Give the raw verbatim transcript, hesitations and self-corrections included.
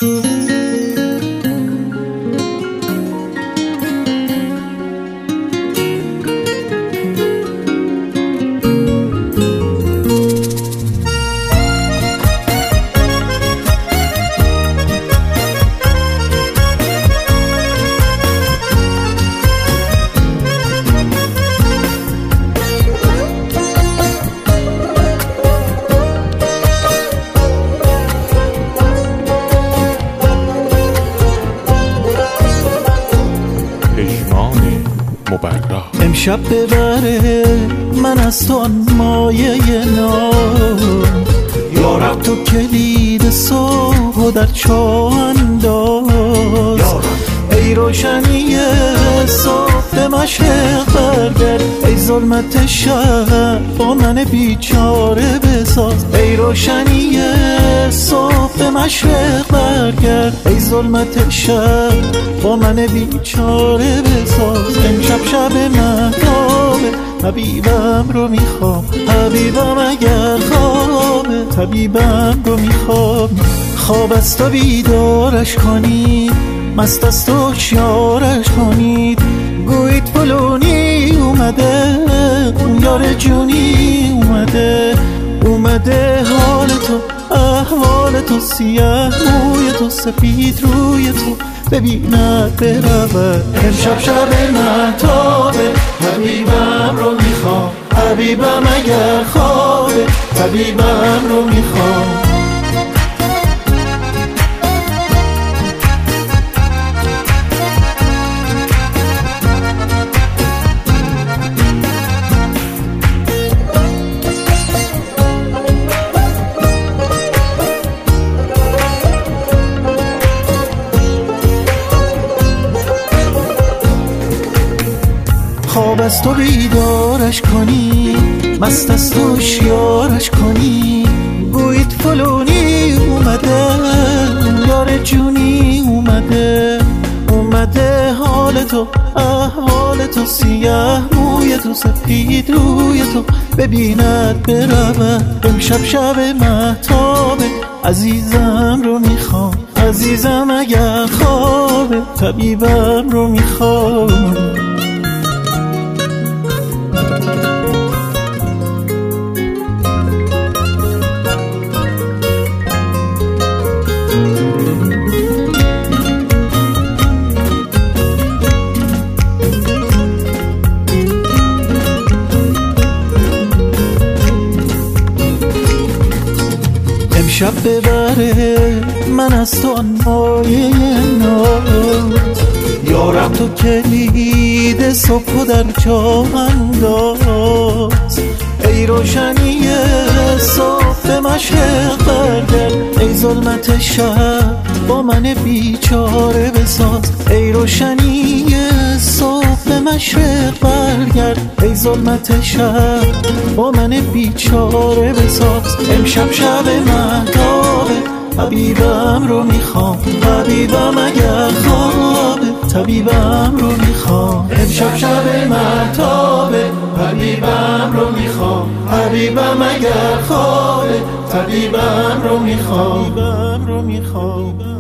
امشب ببره من از تو آن مایه نام، یارب تو کلید صبح و در چاه انداز. ای روشنی صبح به مشرق برگرد، ای ظلمت شب با من بیچاره بساز. ای روشنی صبح به مشرق برگرد، ای ظلمت شب با من بیچاره بساز. امشب شب مهتابه حبیبم رو میخوام، حبیبم اگر خوابه طبیبم رو میخوام. خواب از تو بیدارش کنید، مست از تو هوشیارش کنید. گویید فلونی اومده، اون یار جونی اومده. اومده حال تو احوال تو، سیاه موی تو سفید روی تو ببیند برود. امشب شب مهتابه حبیبم رو میخوام، حبیبم اگر خوابه طبیبم رو میخوام. خواب از تو بیدارش کنی، مست از تو هوشیارش کنی. گویید فلونی اومده، یار جونی اومده. اومده حال تو احوال تو، سیاه موی تو سفید روی تو ببیند برود. امشب شب مهتابه عزیزم رو میخوام، عزیزم اگر خوابه طبیبم رو میخوام. امشب ببره من از تو آن مایه ناز، یارب تو کلید صبح و در چاه انداز. ای روشنی صبح به مشرق برگرد، ای ظلمت شب با من بیچاره بساز. ای روشنی صبح به مشرق برگرد، ای ظلمت شب با من بیچاره بساز. امشب شب مهتابه حبیبم رو میخوام، حبیبم اگر خوابه طبیبم رو میخوام. امشب شب مهتابه حبیبم رو میخوام، حبیبم اگر خوابه طبیبم رو میخوام.